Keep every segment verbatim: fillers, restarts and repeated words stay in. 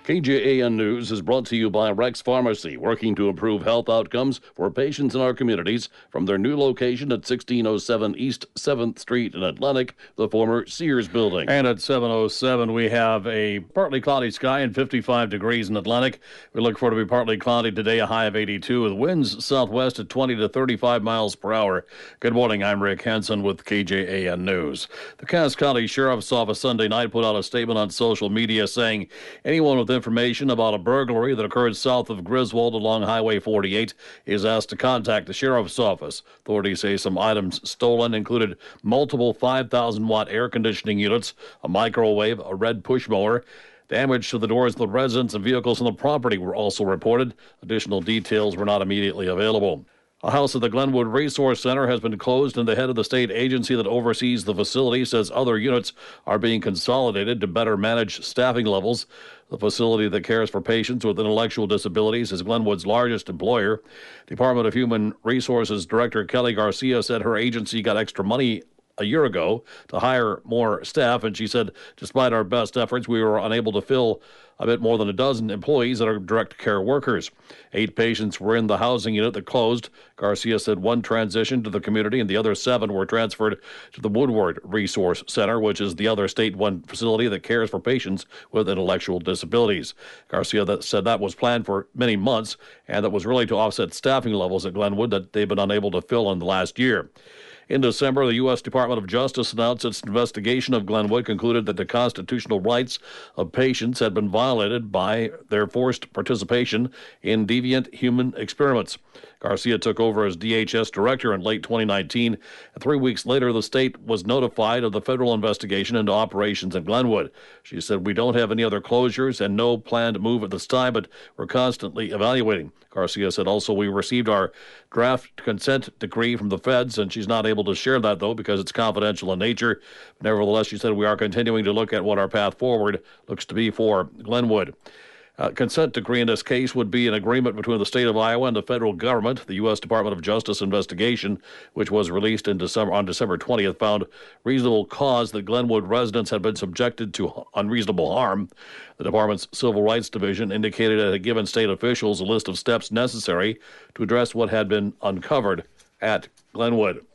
K J A N News is brought to you by Rex Pharmacy, working to improve health outcomes for patients in our communities from their new location at sixteen oh seven East seventh Street in Atlantic, the former Sears building. And at seven oh seven, we have a partly cloudy sky and fifty-five degrees in Atlantic. We look for it to be partly cloudy today, a high of eighty-two, with winds southwest at twenty to thirty-five miles per hour. Good morning, I'm Rick Henson with K J A N News. The Cass County Sheriff's Office Sunday night put out a statement on social media saying anyone with information about a burglary that occurred south of Griswold along Highway forty-eight is asked to contact the Sheriff's Office. Authorities say some items stolen included multiple five thousand watt air conditioning units, a microwave, a red push mower. Damage to the doors of the residents and vehicles on the property were also reported. Additional details were not immediately available. A house at the Glenwood Resource Center has been closed, and the head of the state agency that oversees the facility says other units are being consolidated to better manage staffing levels. The facility that cares for patients with intellectual disabilities is Glenwood's largest employer. Department of Human Resources Director Kelly Garcia said her agency got extra money a year ago to hire more staff, and she said, despite our best efforts, we were unable to fill a bit more than a dozen employees that are direct care workers. Eight patients were in the housing unit that closed. Garcia said one transitioned to the community and the other seven were transferred to the Woodward Resource Center, which is the other state-run facility that cares for patients with intellectual disabilities. Garcia that said that was planned for many months, and that was really to offset staffing levels at Glenwood that they've been unable to fill in the last year. In December, the U S Department of Justice announced its investigation of Glenwood concluded that the constitutional rights of patients had been violated by their forced participation in deviant human experiments. Garcia took over as D H S director in late twenty nineteen, and three weeks later, the state was notified of the federal investigation into operations in Glenwood. She said, "We don't have any other closures and no plan to move at this time, but we're constantly evaluating." Garcia said also, "We received our draft consent decree from the feds," and she's not able to share that, though, because it's confidential in nature. Nevertheless, she said, "We are continuing to look at what our path forward looks to be for Glenwood." A consent decree in this case would be an agreement between the state of Iowa and the federal government. The U S Department of Justice investigation, which was released in December on December twentieth, found reasonable cause that Glenwood residents had been subjected to unreasonable harm. The department's Civil Rights Division indicated it had given state officials a list of steps necessary to address what had been uncovered at Glenwood.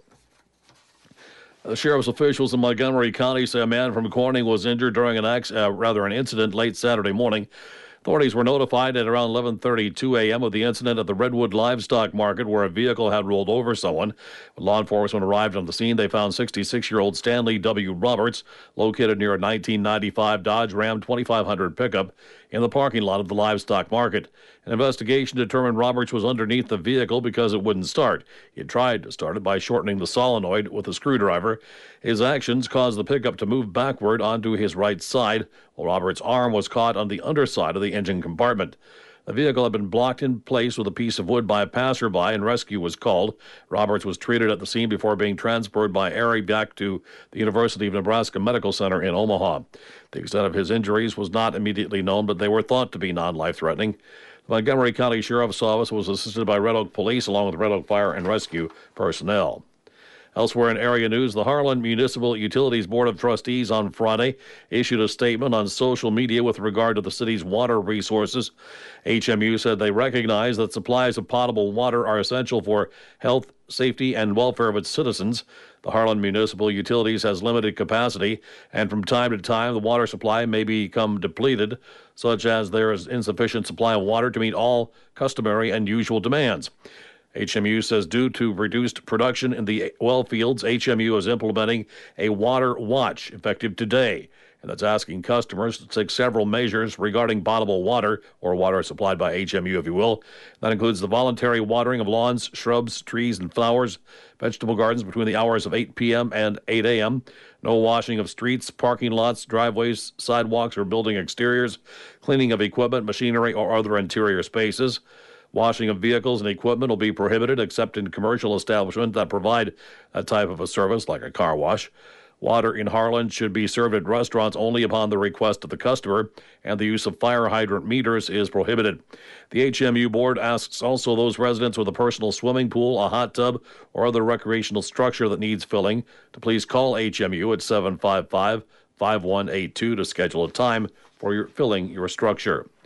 The sheriff's officials in Montgomery County say a man from Corning was injured during an ac- uh, rather an incident late Saturday morning. Authorities were notified at around eleven thirty-two a.m. of the incident at the Redwood Livestock Market where a vehicle had rolled over someone. When law enforcement arrived on the scene, they found sixty-six-year-old Stanley W. Roberts, located near a nineteen ninety-five Dodge Ram twenty-five hundred pickup, in the parking lot of the livestock market. An investigation determined Roberts was underneath the vehicle because it wouldn't start. He had tried to start it by shortening the solenoid with a screwdriver. His actions caused the pickup to move backward onto his right side, while Roberts' arm was caught on the underside of the engine compartment. The vehicle had been blocked in place with a piece of wood by a passerby, and rescue was called. Roberts was treated at the scene before being transferred by air back to the University of Nebraska Medical Center in Omaha. The extent of his injuries was not immediately known, but they were thought to be non-life-threatening. The Montgomery County Sheriff's Office was assisted by Red Oak Police along with Red Oak Fire and Rescue personnel. Elsewhere in area news, the Harlan Municipal Utilities Board of Trustees on Friday issued a statement on social media with regard to the city's water resources. H M U said they recognize that supplies of potable water are essential for health, safety, and welfare of its citizens. The Harlan Municipal Utilities has limited capacity, and from time to time the water supply may become depleted, such as there is insufficient supply of water to meet all customary and usual demands. H M U says due to reduced production in the well fields, H M U is implementing a water watch effective today, and that's asking customers to take several measures regarding potable water, or water supplied by H M U, if you will. That includes the voluntary watering of lawns, shrubs, trees, and flowers, vegetable gardens between the hours of eight p.m. and eight a.m., no washing of streets, parking lots, driveways, sidewalks, or building exteriors, cleaning of equipment, machinery, or other interior spaces. Washing of vehicles and equipment will be prohibited except in commercial establishments that provide that type of a service, like a car wash. Water in Harlan should be served at restaurants only upon the request of the customer, and the use of fire hydrant meters is prohibited. The H M U board asks also those residents with a personal swimming pool, a hot tub, or other recreational structure that needs filling to please call H M U at seven five five, five one eight two to schedule a time for your filling your structure.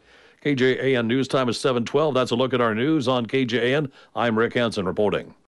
K J A N News Time is seven twelve. That's a look at our news on K J A N. I'm Rick Hansen reporting.